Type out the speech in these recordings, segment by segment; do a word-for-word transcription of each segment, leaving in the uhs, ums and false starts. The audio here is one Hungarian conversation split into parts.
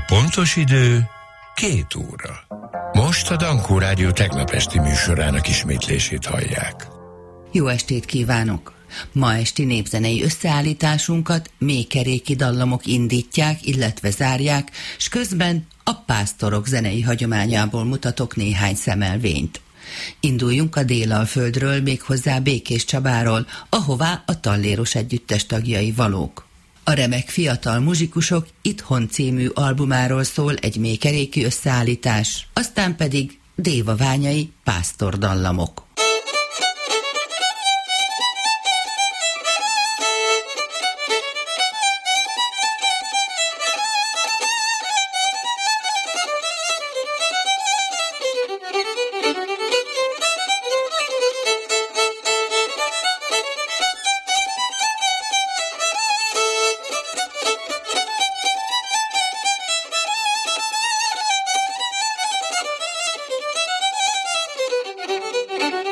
pontos idő két óra. Most a Dankó Rádió tegnap esti műsorának ismétlését hallják. Jó estét kívánok! Ma esti népzenei összeállításunkat mélykeréki dallamok indítják, illetve zárják, s közben a pásztorok zenei hagyományából mutatok néhány szemelvényt. Induljunk a Délalföldről, méghozzá Békés Csabáról, ahová a Talléros együttes tagjai valók. A remek fiatal muzsikusok Itthon című albumáról szól egy mélykeréki összeállítás, aztán pedig Déva Ványai pásztordallamok. Thank you.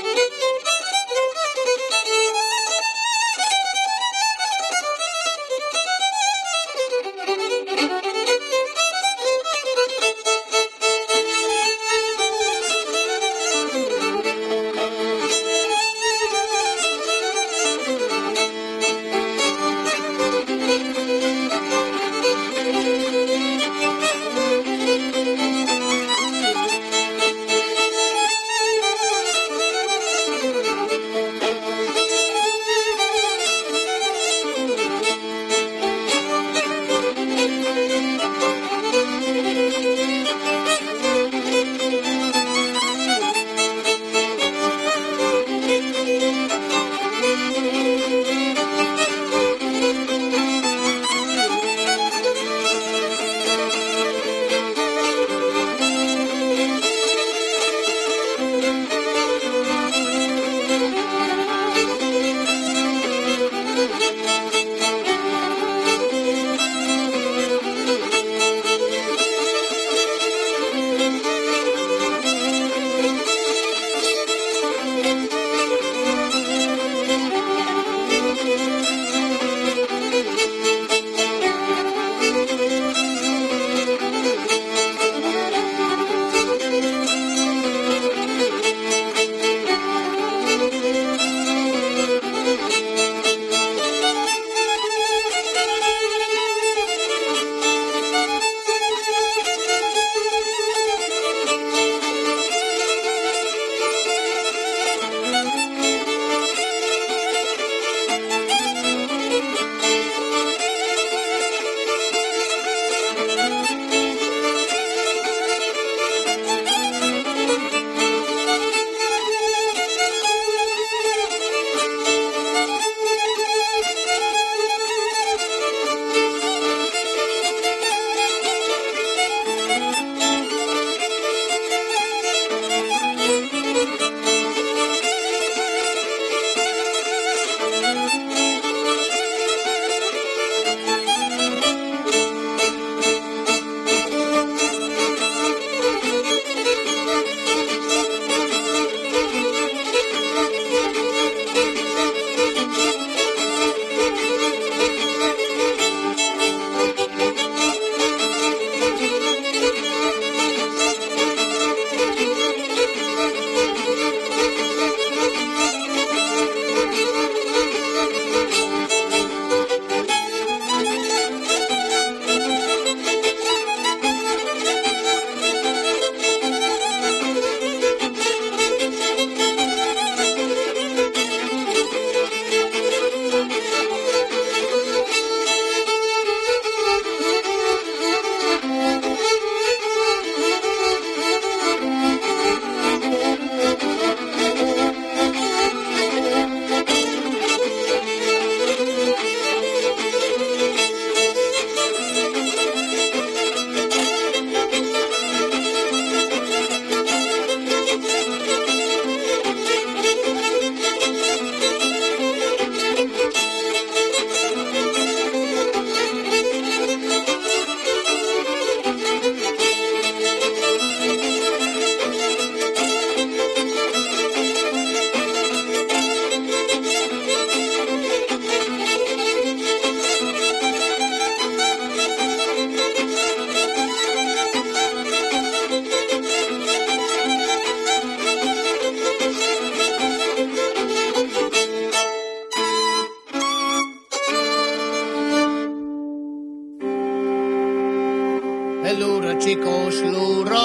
lóra, csikós lóra,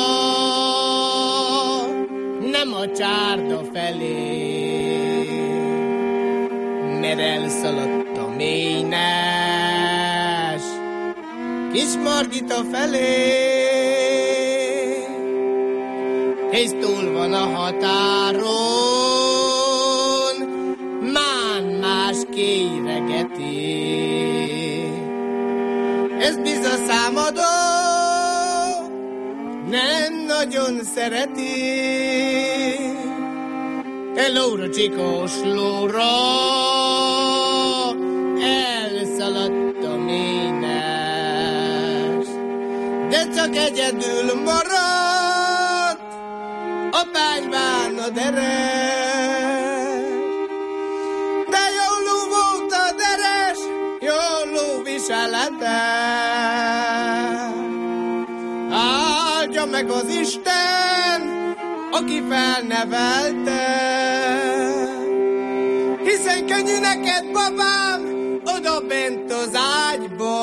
nem a csárda felé, mert elszaladt a mélynes kis Margita felé, és túl van a határon, mán más kéregeti. Ez biza számadó, nem nagyon szereti. E lóra, csikós lóra, elszaladt a mélynes, de csak egyedül maradt a bányván a deres. De jó ló volt a deres, jó ló viselete. Áldja meg az Isten, aki felnevelte. Hiszen könnyű neked, babám, oda bent az ágyba.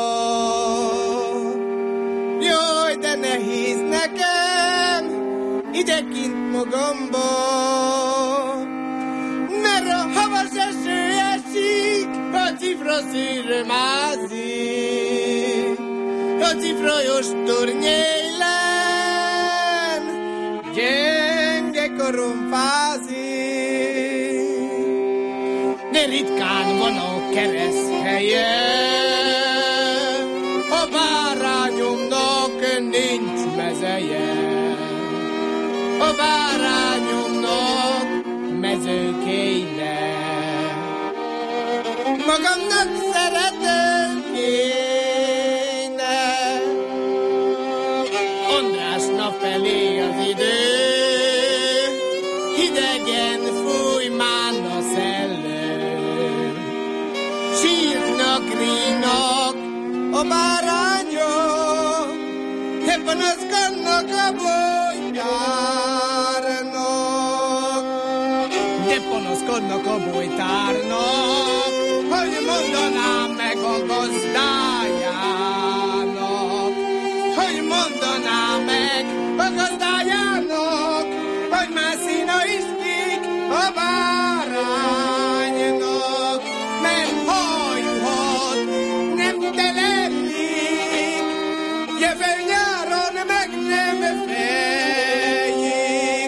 Jaj, de nehéz nekem, idekint magamba. Mert a havas eső esik, a cifra szűrő mázik, a cifra jostor nyélen, gyenge korom fázik. De ritkán van a kereszthelye, a bárányomnak nincs mezeje. A bárányomnak mező kéne, magamnak szerető kéne. Andrásna felé az idő, hidegen fúj mán a szellő. Sírnak, rínak a bárányok, de panaszkodnak a bolytárnak. De panaszkodnak a bolytárnak, hogy mondanám meg a gazdájának, hogy mondanám meg a gazdájának, hogy már szína isztik a báránynak, mert hajuhat nem telelik, jövő nyáron meg nem fejik.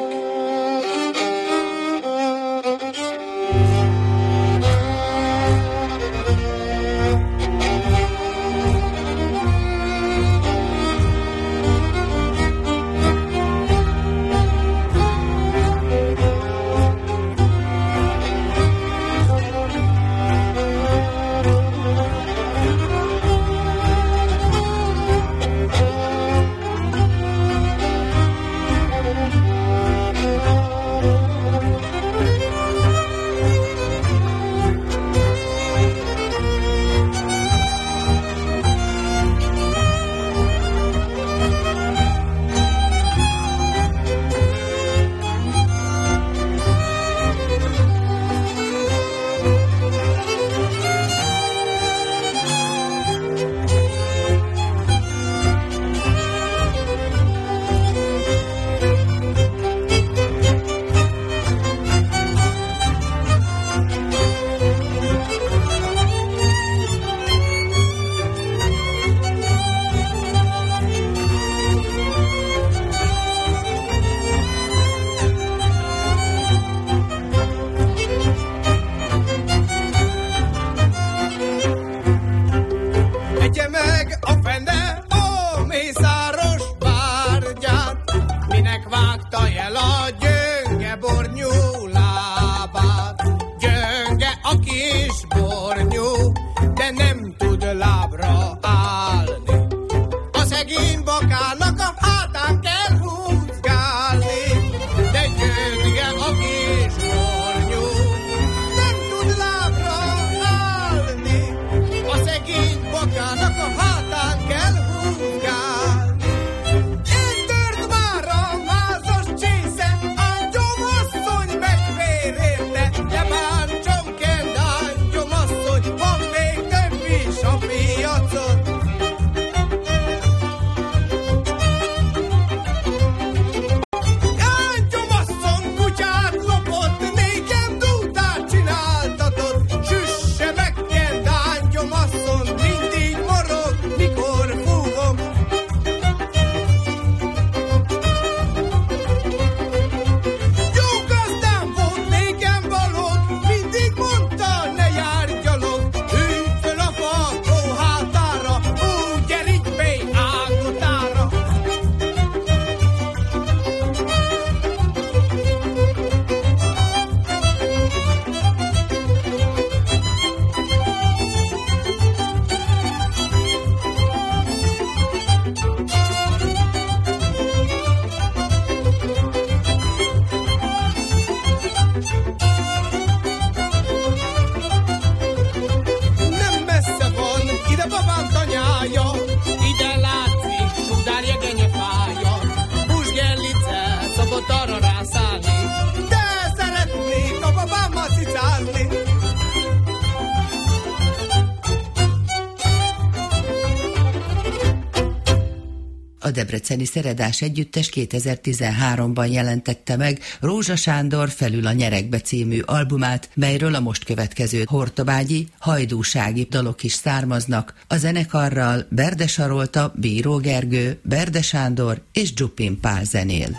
A debreceni Szeredás Együttes kétezer-tizenháromban jelentette meg Rózsa Sándor Felül a nyerekbe című albumát, melyről a most következő hortobágyi, hajdúsági dalok is származnak, a zenekarral Berde Sarolta, Bíró Gergő, Berde Sándor és Dzsupin Pál zenél.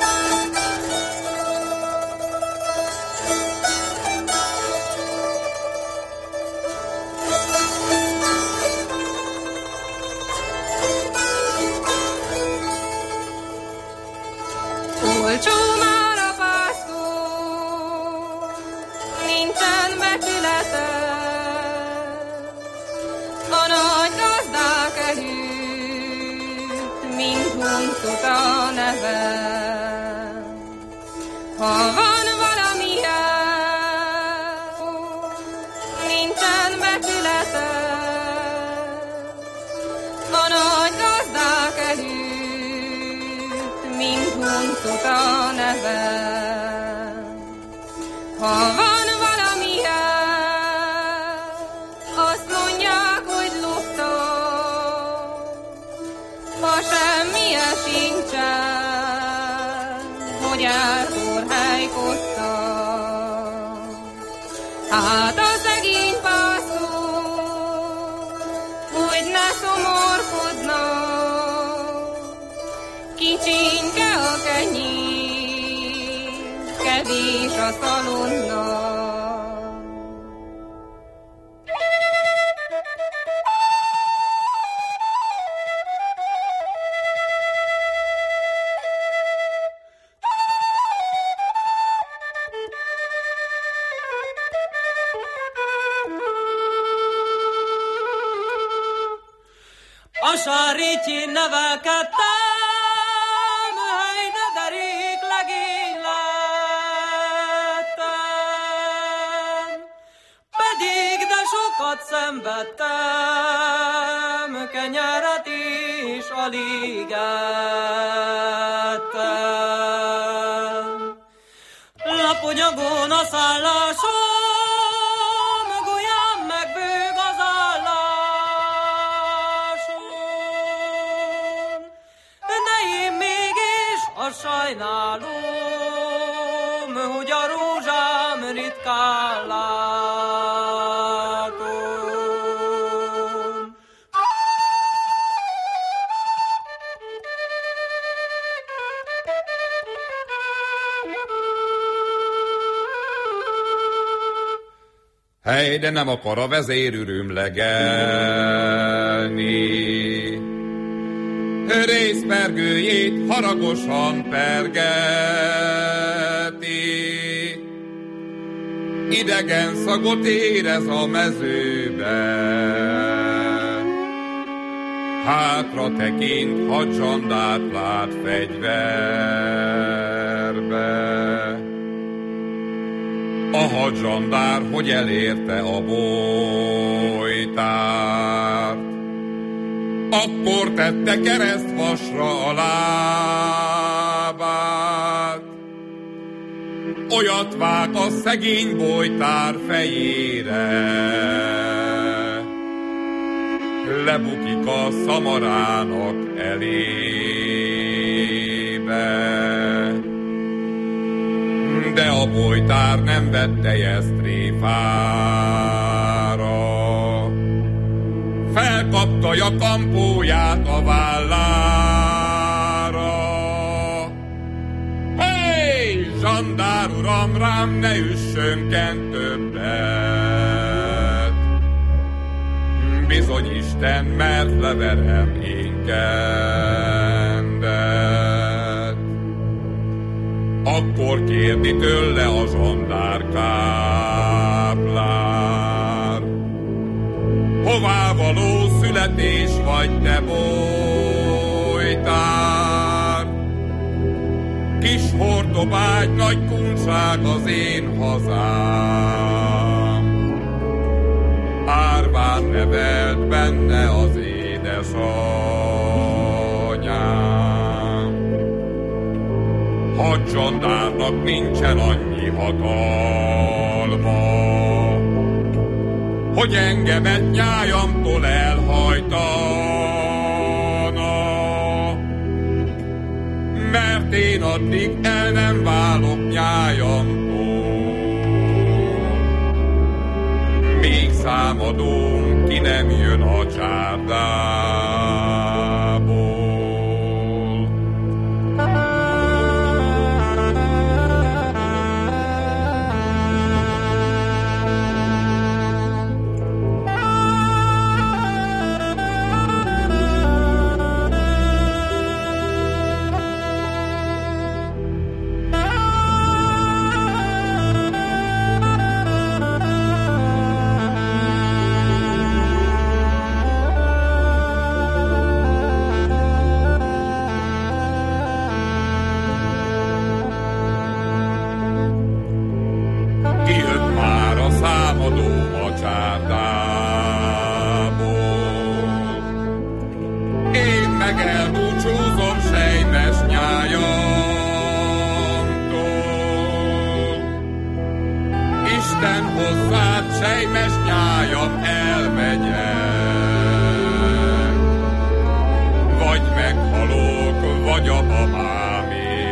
Hát a szegény pásztor, hogy ne szomorkodna, kicsinke a kenyér, kevés a szalonna. A sarítjén nevelkedtem, hely de derék legény lettem, pedig de sokat szenvedtem, kenyeret is alig ettem. Laponyagon a szállásom, gulyám meg bőg az állásom, de én mégis azt sajnálom, hogy a rózsám ritkán látom. Hely, de nem akar a vezér ürümlegelni, részpergőjét haragosan pergeti, idegen szagot érez a mezőbe, hátra tekint, hadzsandát lát fegyverbe. A hadzsandár, hogy elérte a bojtárt, akkor tette keresztvasra a lábát. Olyat vág a szegény bojtár fejére, lebukik a szamarának elébe. De a bojtár nem vette ezt tréfára, felkapta jakampóját a vállára. Hey, zsandár uram, rám ne üssönken többet, bizony Isten, mert leverem én kendet. Akkor kérdi tőle a zsandárkáplár, hová való születés vagy te bojtár? Kis Hortobágy, nagy kunság az én hazám, árván nevelt benne az édesanyám. Hadzsandárnak nincsen annyi hatalma, hogy engemet nyájamtól elhajtana. én addig el nem válok nyájamtól. Még számadom, ki nem jön a csárdából. Sejmes nyájam, elmegyek, vagy meghalok, vagy a babámé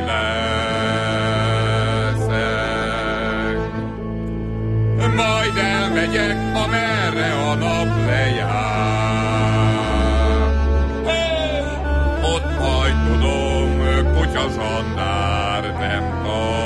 leszek. Majd elmegyek, amerre a nap lejár. Ott majd tudom, kutya zsandár nem talál.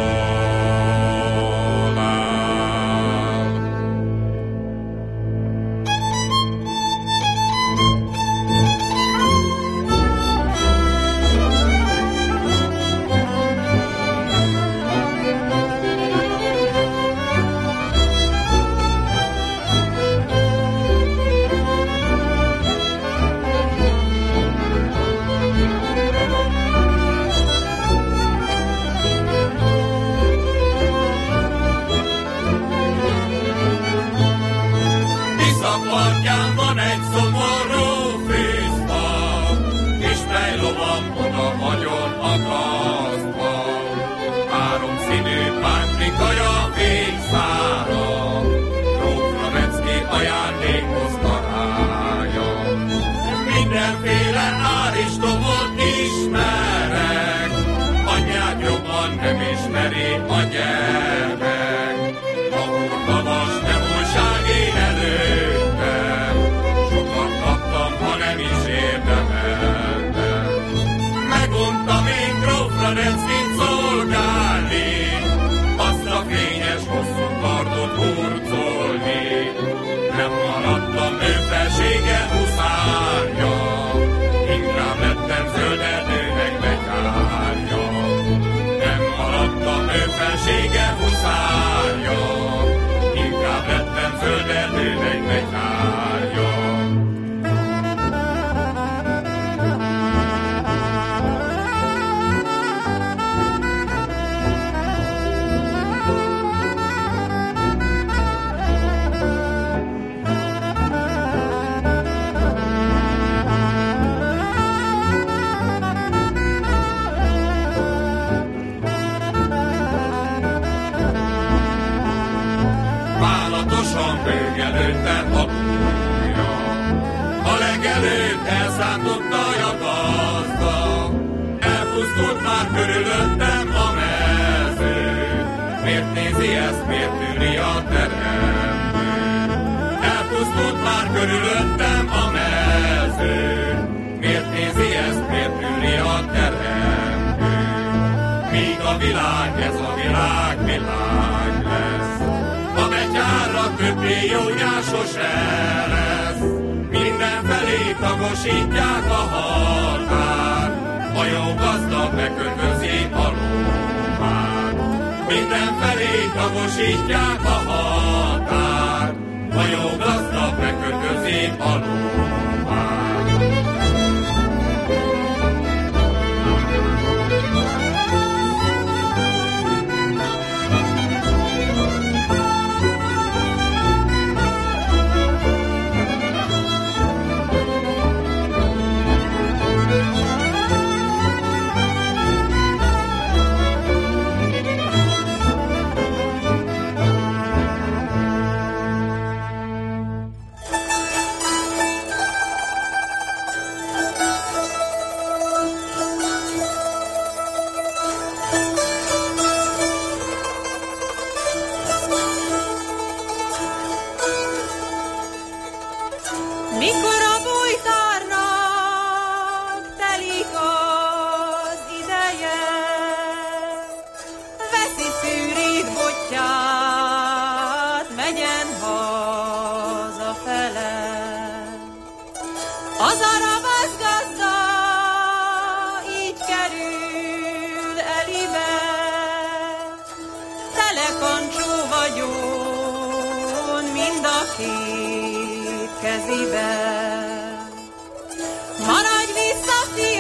két keziben. Maradj vissza,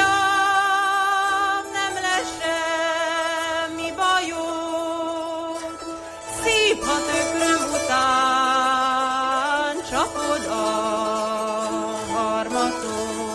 fiam, nem lesz semmi bajod, szép, ha tökről után csapod a harmatot.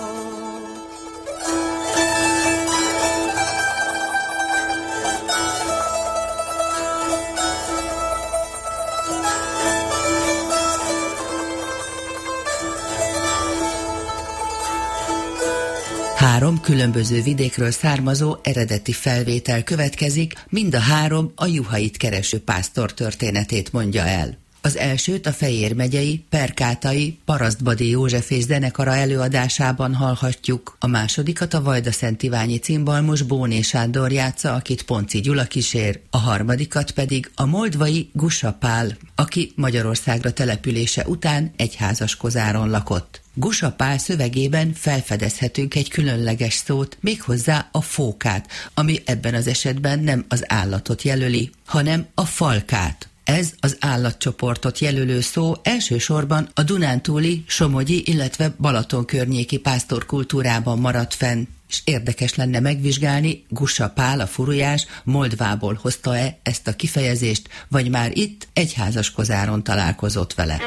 Három különböző vidékről származó eredeti felvétel következik, mind a három a juhait kereső pásztor történetét mondja el. Az elsőt a Fejér megyei Perkátai Parasztbady Józsefész zenekara előadásában hallhatjuk, a másodikat a Vajdaszent Iványi cimbalmos Bóné Sándor játsza, akit Ponci Gyula kísér, a harmadikat pedig a moldvai Gussa Pál, aki Magyarországra települése után egyházaskozáron lakott. Gussa Pál szövegében felfedezhetünk egy különleges szót, méghozzá a fókát, ami ebben az esetben nem az állatot jelöli, hanem a falkát. Ez az állatcsoportot jelölő szó elsősorban a dunántúli, somogyi, illetve Balaton környéki pásztorkultúrában maradt fenn, és érdekes lenne megvizsgálni, Gussa Pál, a furujás, Moldvából hozta-e ezt a kifejezést, vagy már itt egyházaskozáron találkozott vele.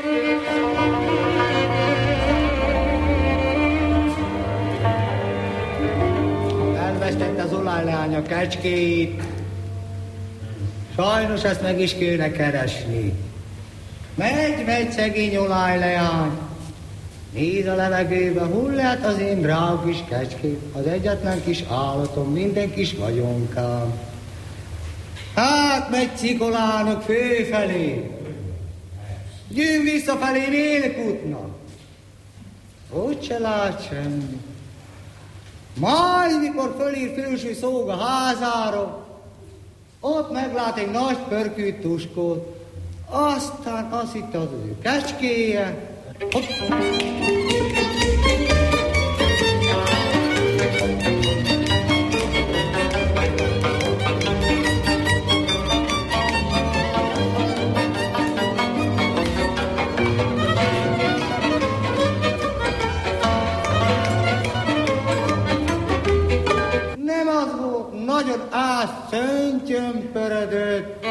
Elvesztette az olajleány a kecskéit, sajnos ezt meg is kéne keresni. Megy, megy szegény olajleány, néz a levegőbe, hullát az én drág kis kecském, az egyetlen kis állatom, minden kis vagyonkám. Hát megy cikolának főfelé, gyűn visszafelé nélkutnak, ott se lát semmi. Majd, mikor fölír fősű szóg a házára, ott meglát egy nagy pörkült tuskót, aztán azt hitte az ő kecskéje. Hopp. Nem az volt, nagyon átszöntyömpörödött.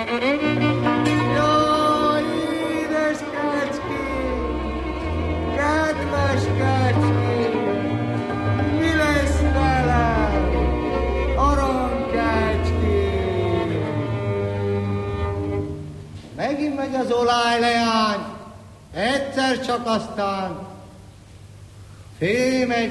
Jaj, édes kecském, kedves kecském, mi lesz velem, arany kecském? Megint megy az olajleány, egyszer csak aztán félmegy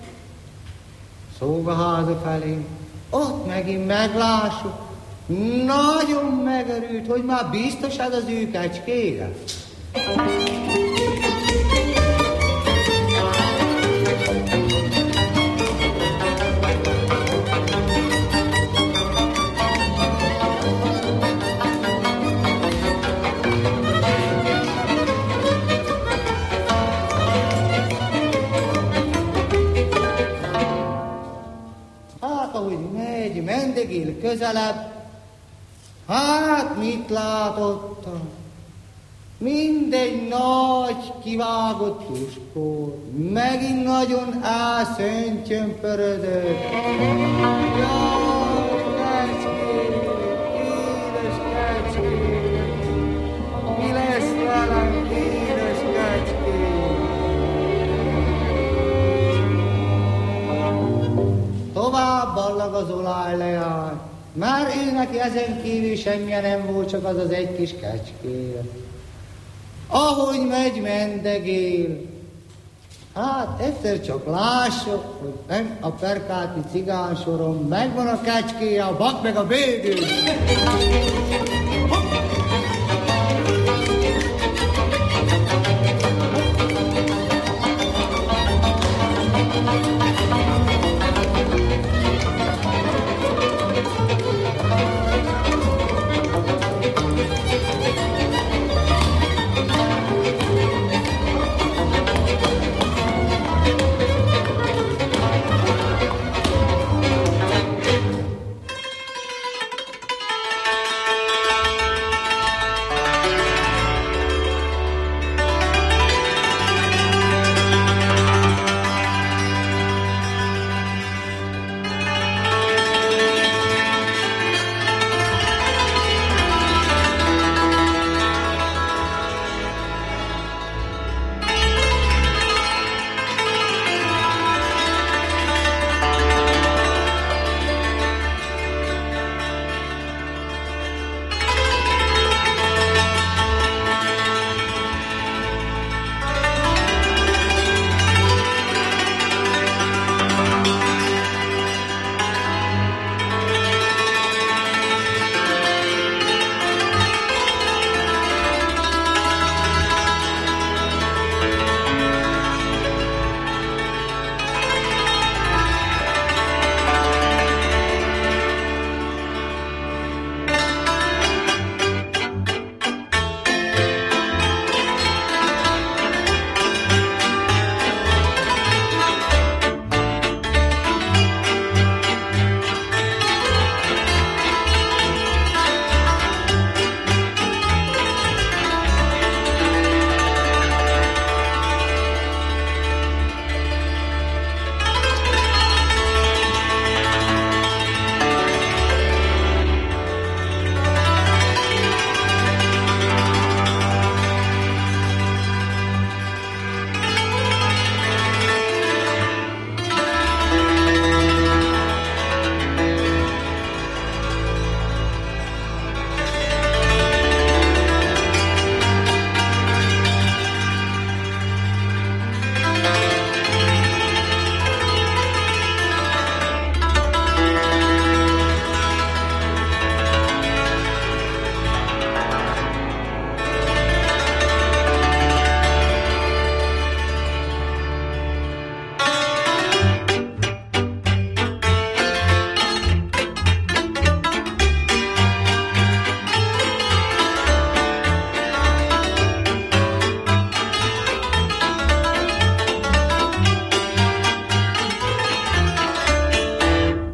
szóbaháza felé. Ott megint meglássuk, nagyon megörült, hogy már biztos ez az ő kecskéje. Mendegél közelebb, hát mit látottam? Mindegy nagy kivágott tuskó, megint nagyon elszöntyömpörödött. Jaj, kecském, édes kecském, mi lesz velem, édes kecském? Tovább ballag az olajleány, már ő neki ezen kívül semmilyen nem volt, csak az az egy kis kecskéje. Ahogy megy, mendegél, hát egyszer csak lássuk, hogy nem a perkáti cigánsoron megvan a kecskéje, a bak meg a bőgő.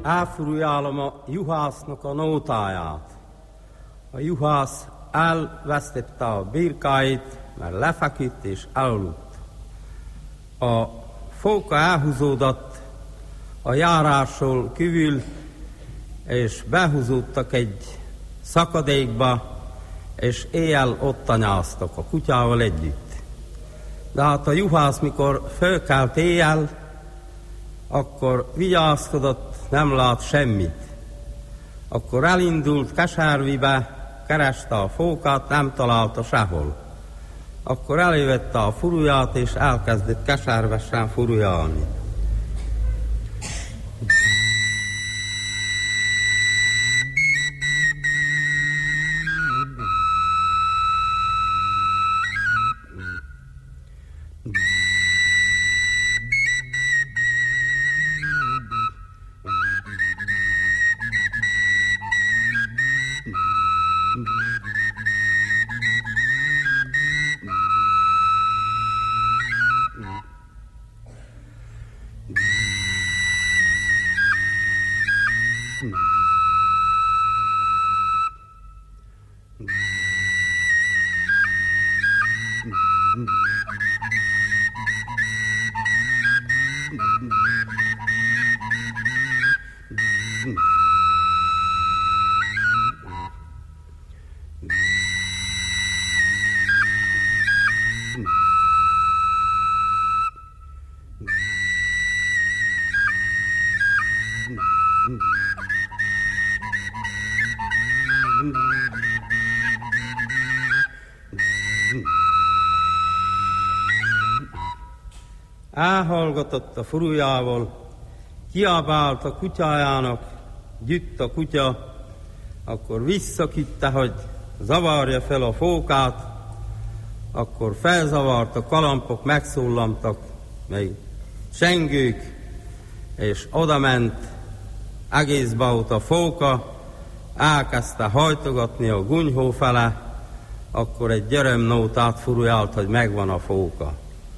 elfurujálom a juhásznak a nótáját. A juhász elvesztette a birkáit, mert lefeküdt és elaludt. A fóka elhúzódott a járásról kívül, és behúzódtak egy szakadékba, és éjjel ott tanyáztak a kutyával együtt. De hát a juhász, mikor fölkelt éjjel, akkor vigyázkodott, nem lát semmit. Akkor elindult Keservibe, kereste a fókát, nem találta sehol. Akkor elővette a furuját, és elkezdett keservesen furujálni. Elhallgatott a furujával, kiabált a kutyájának, gyütt a kutya, akkor visszaküldte, hogy zavarja fel a fókát, akkor felzavart a kalampok, megszólamtak, meg csengők, és odament egészbe ott a fóka, elkezdte hajtogatni a gunyhó fele, akkor egy gyeremnótát furujált, hogy megvan a fóka.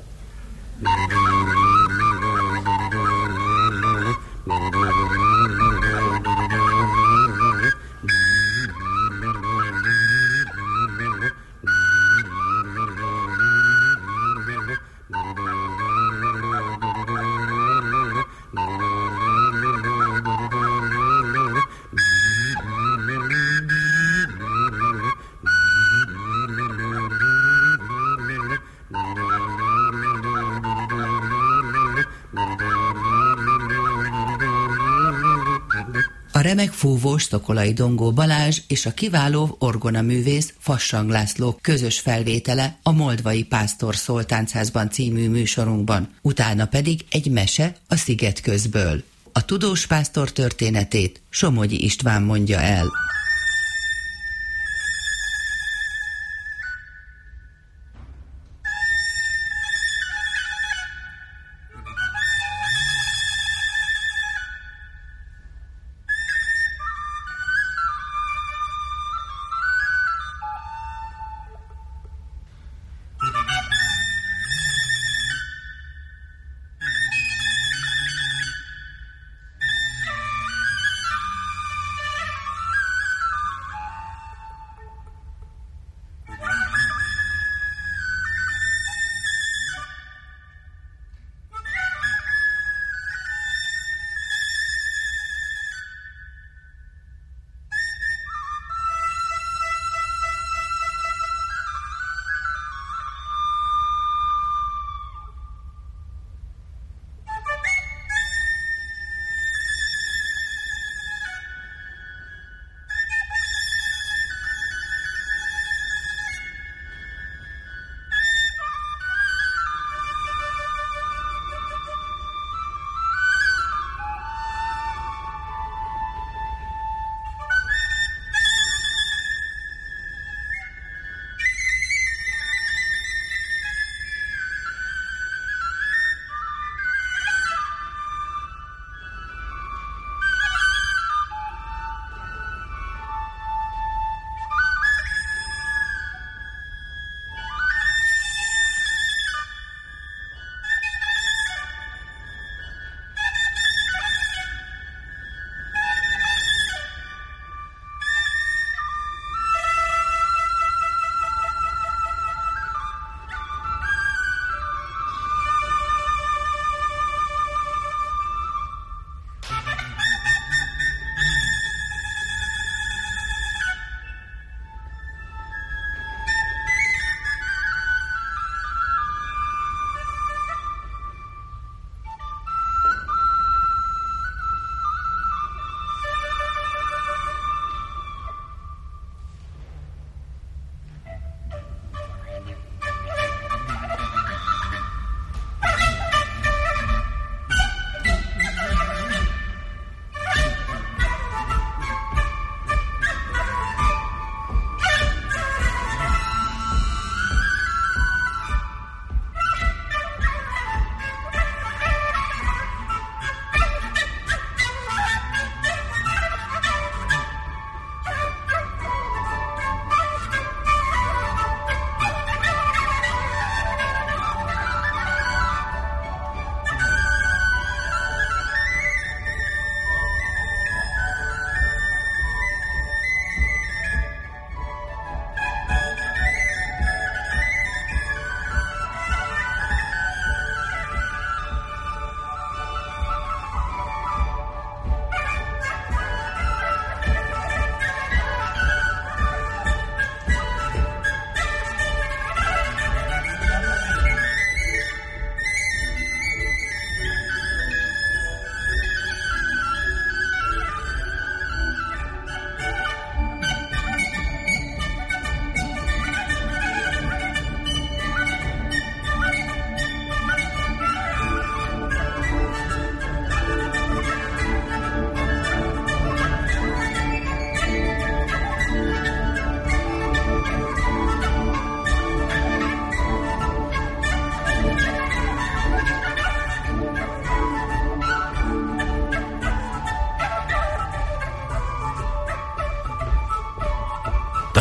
A remek fúvós Szokolai Dongó Balázs és a kiváló orgonaművész Fassang László közös felvétele a Moldvai Pásztor Szóltáncházban című műsorunkban, utána pedig egy mese a Sziget közből. A tudós pásztor történetét Somogyi István mondja el.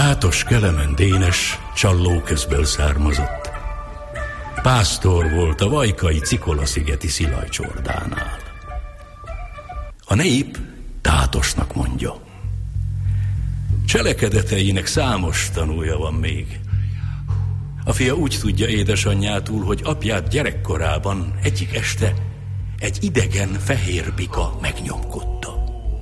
Tátos Kelemen Dénes Csalló közből származott. Pásztor volt a vajkai Cikola-szigeti Szilajcsordánál. A nép Tátosnak mondja. Cselekedeteinek számos tanúja van még. A fia úgy tudja édesanyjától, hogy apját gyerekkorában egyik este egy idegen fehér bika megnyomkodta.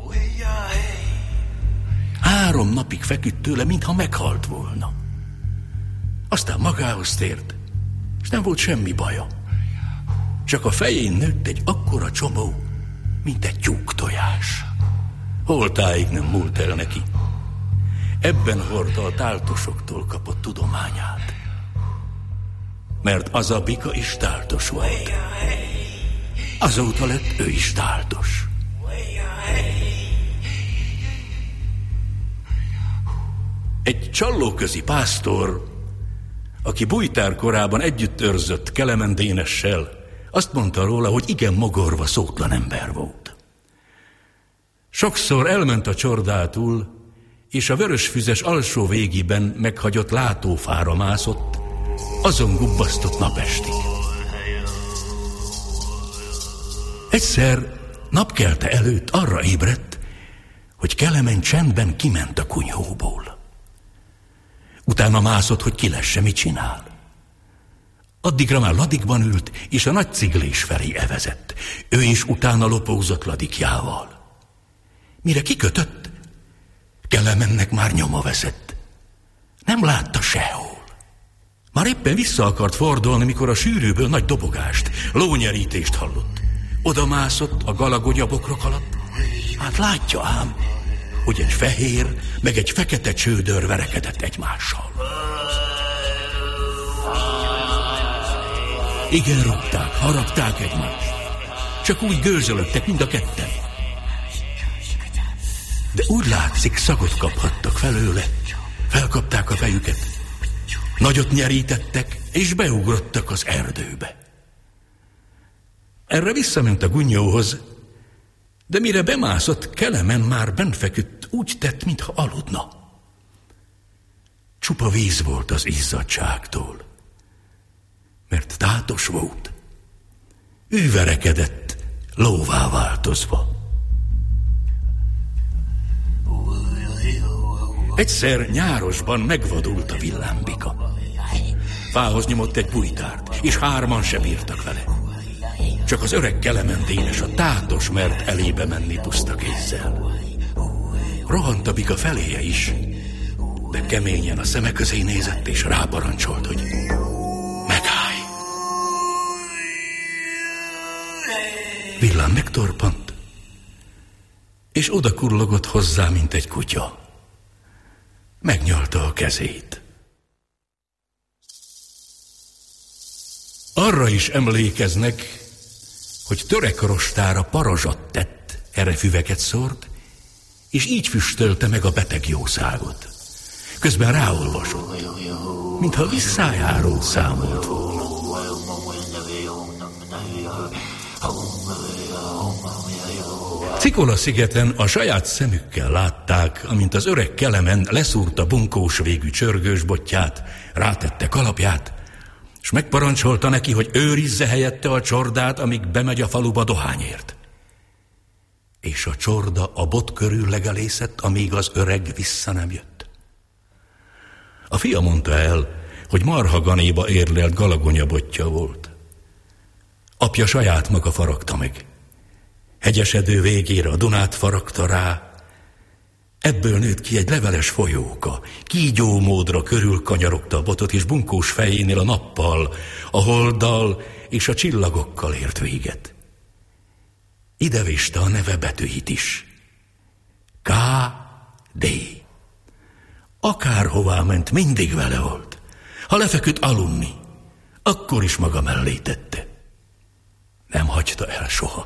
Három napig feküdt tőle, mintha meghalt volna. Aztán magához tért, és nem volt semmi baja. Csak a fején nőtt egy akkora csomó, mint egy tyúktojás. Holtáig nem múlt el neki. Ebben hordta a táltosoktól kapott tudományát. Mert az a bika is táltos volt. Azóta lett ő is táltos. Egy csallóközi pásztor, aki bújtár korában együtt őrzött Kelemen Dénessel, azt mondta róla, hogy igen mogorva, szótlan ember volt. Sokszor elment a csordától, és a vörösfüzes alsó végében meghagyott látófára mászott, azon gubbasztott napestig. Egyszer napkelte előtt arra ébredt, hogy Kelemen csendben kiment a kunyhóból. Utána mászott, hogy ki lesse, mit csinál. Addigra már ladikban ült, és a nagy ciglés felé evezett. Ő is utána lopózott ladikjával. Mire kikötött, Kelemennek már nyoma veszett. Nem látta sehol. Már éppen vissza akart fordulni, mikor a sűrűből nagy dobogást, lónyerítést hallott. Oda mászott a galagonyabokrok alatt. Hát látja ám, hogy egy fehér, meg egy fekete csődör verekedett egymással. Igen, rúgták, harapták egymást. Csak úgy gőzölöttek mind a ketten. De úgy látszik, szagot kaphattak felőle. Felkapták a fejüket. Nagyot nyerítettek, és beugrottak az erdőbe. Erre visszament a gunyóhoz, de mire bemászott, Kelemen már benn feküdt, úgy tett, mintha aludna. Csupa víz volt az izzadságtól, mert tátos volt. Ő verekedett, lóvá változva. Egyszer nyárosban megvadult a villámbika. Fához nyomott egy bújtárt, és hárman se bírtak vele. Csak az öreg Kelemen Dénes, a tátos mert elébe menni puszta kézzel. Rohant a bika feléje is, de keményen a szeme közé nézett, és ráparancsolt, hogy megállj. Villám megtorpant, és oda kurlogott hozzá, mint egy kutya. Megnyalta a kezét. Arra is emlékeznek, hogy törek rostára parazsat tett, erre füveket szórt, és így füstölte meg a beteg jószágot. Közben ráolvasott, mintha visszájáról számolt volna. Cikola-szigeten a saját szemükkel látták, amint az öreg Kelemen leszúrta bunkós végű csörgősbotját, rátette kalapját, és megparancsolta neki, hogy őrizze helyette a csordát, amíg bemegy a faluba dohányért. És a csorda a bot körül legelészett, amíg az öreg vissza nem jött. A fia mondta el, hogy marhaganéba érlelt galagonyabotja volt. Apja saját maga faragta meg. Hegyesedő végére a Dunát faragta rá. Ebből nőtt ki egy leveles folyóka. Kígyó módra körül kanyarogta a botot, és bunkós fejénél a nappal, a holddal és a csillagokkal ért véget. Ide viste a neve betűit is. K D. Akárhová ment, mindig vele volt. Ha lefeküdt aludni, akkor is maga mellé tette. Nem hagyta el soha.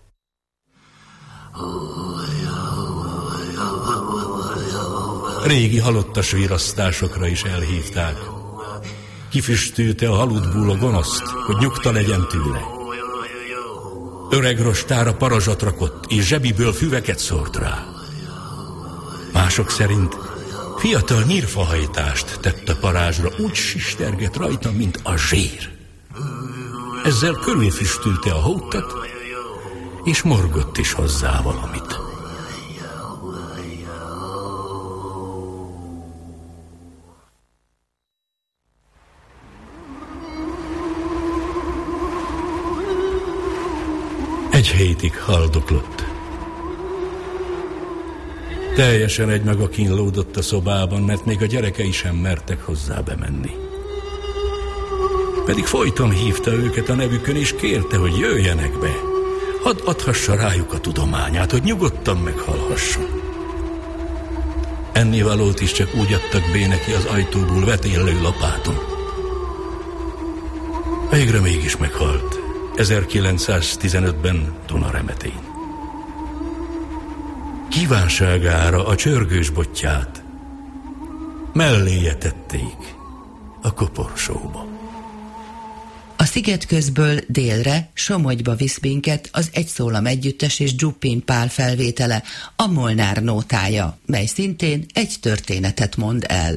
Régi halottas virasztásokra is elhívták. Kifüstülte a haludból a gonoszt, hogy nyugta legyen tőle. Öreg rostára parazsat rakott, és zsebiből füveket szórt rá. Mások szerint Fiatal nyírfahajtást tett a parázsra, úgy sisterget rajta, mint a zsér. Ezzel körülfüstülte a hótat, és morgott is hozzá valamit. Egy hétig haldoklott. Teljesen egymaga kínlódott a szobában, mert még a gyerekei sem mertek hozzá bemenni. Pedig folyton hívta őket a nevükön, és kérte, hogy jöjjenek be. Hadd adhassa rájuk a tudományát, hogy nyugodtan meghalhasson. Ennivalót is csak úgy adtak be neki az ajtóból vetélő lapáton. Végre mégis meghalt, ezerkilencszáztizenötben Dunaremetén. Kívánságára a csörgős botját melléje tették a koporsóba. A sziget közből délre Somogyba visz minket az Egy szólam együttes és Dzsuppin Pál felvétele, a Molnár nótája, mely szintén egy történetet mond el.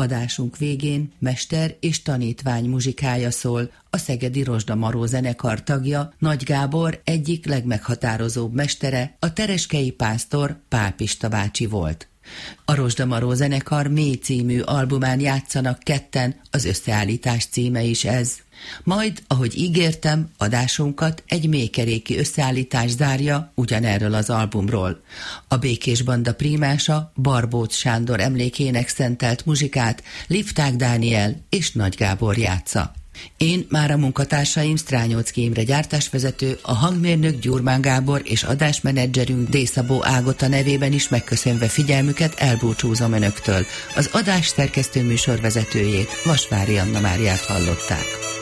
Adásunk végén mester és tanítvány muzsikája szól, a szegedi Rozsda Maró zenekar tagja, Nagy Gábor egyik legmeghatározóbb mestere, a tereskei pásztor Pál Pista bácsi volt. A Rozsda Maró zenekar Mély című albumán játszanak ketten, az összeállítás címe is ez. Majd, ahogy ígértem, adásunkat egy mélykeréki összeállítás zárja ugyanerről az albumról. A Békés Banda prímása Barbóc Sándor emlékének szentelt muzsikát Lifták Dániel és Nagy Gábor játsza. Én már a munkatársaim Strányóczky Imre gyártásvezető, a hangmérnök Gyurmán Gábor és adásmenedzserünk D. Szabó Ágota nevében is megköszönve figyelmüket elbúcsúzom önöktől. Az adás szerkesztő műsorvezetőjét, Vasvári Anna Máriát hallották.